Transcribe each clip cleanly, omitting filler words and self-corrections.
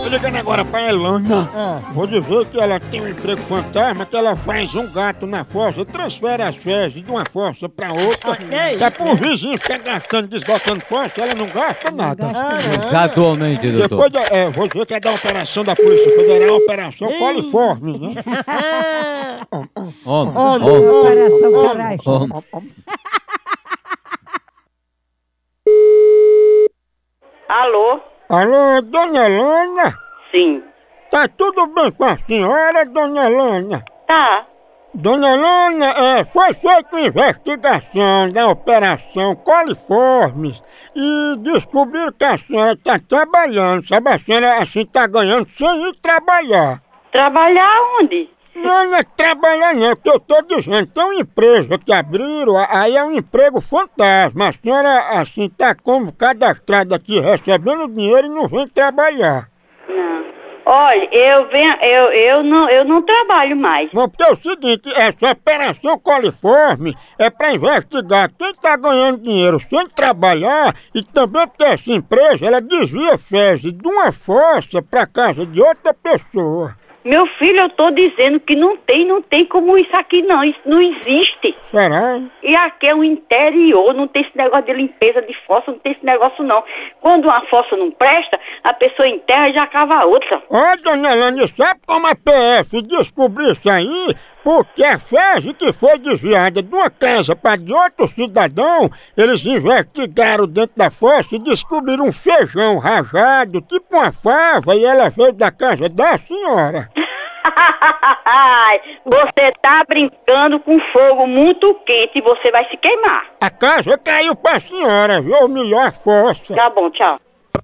Tô ligando agora pra Elana. Vou dizer que ela tem um emprego fantasma, que ela faz um gato na fossa, transfere as fezes de uma fossa pra outra. Que é pro vizinho ficar gastando, desgastando fossa, ela não gasta nada. Exatamente, doutor. Depois, vou dizer que é da operação da Polícia Federal, Operação Coliforme, né? Operação caralho. Alô? Alô, dona Elana? Sim. Tá tudo bem com a senhora, dona Elana? Tá. Dona Elana, foi feita uma investigação da Operação Coliformes e descobriram que a senhora está trabalhando, sabe? A senhora assim tá ganhando sem ir trabalhar. Trabalhar onde? Não é trabalhar não, é o que eu tô dizendo. Tem uma empresa que abriram, aí é um emprego fantasma. A senhora assim tá como cadastrada aqui recebendo dinheiro e não vem trabalhar. Não. Olha, eu não trabalho mais. Não, porque é o seguinte, essa operação Coliforme é para investigar quem tá ganhando dinheiro sem trabalhar e também porque essa empresa ela desvia fezes de uma fossa para casa de outra pessoa. Meu filho, eu tô dizendo que não tem como isso aqui não, isso não existe. Será? E aqui é o interior, não tem esse negócio de limpeza de fossa, não tem esse negócio não. Quando uma fossa não presta, a pessoa enterra e já cava outra. Ó, dona Elane, sabe como a PF descobriu isso aí? Porque a fezes que foi desviada de uma casa para de outro cidadão, eles investigaram dentro da fossa e descobriram um feijão rajado, tipo uma fava, e ela veio da casa da senhora. Você tá brincando com fogo muito quente e você vai se queimar. A casa caiu pra senhora, viu? Ou melhor, a fossa. Tá bom, tchau.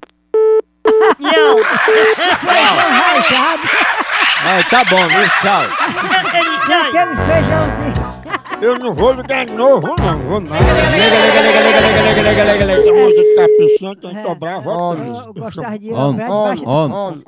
Tá bom, viu? Tchau. Aqueles feijãozinhos. Eu não vou ligar de novo, não. Vou não. Lega. A música tá pensando, tem que dobrar a voz. Eu gostava de Homem.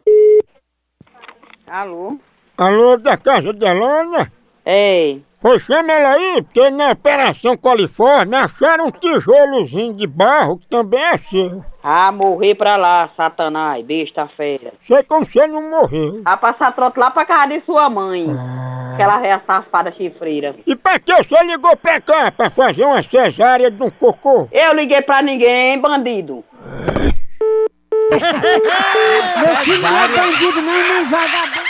Alô? Alô, da casa de Elana? Ei. Pois chama ela aí, porque na Operação Coliforme acharam um tijolozinho de barro que também é seu. Ah, morrer pra lá, Satanás, besta fera. Sei como você não morreu. A passar trote lá pra casa de sua mãe. Aquela réia safada chifreira. E pra que você ligou pra cá? Pra fazer uma cesárea de um cocô? Eu liguei pra ninguém, bandido. Meu filho não é bandido, não, nem vagabundo.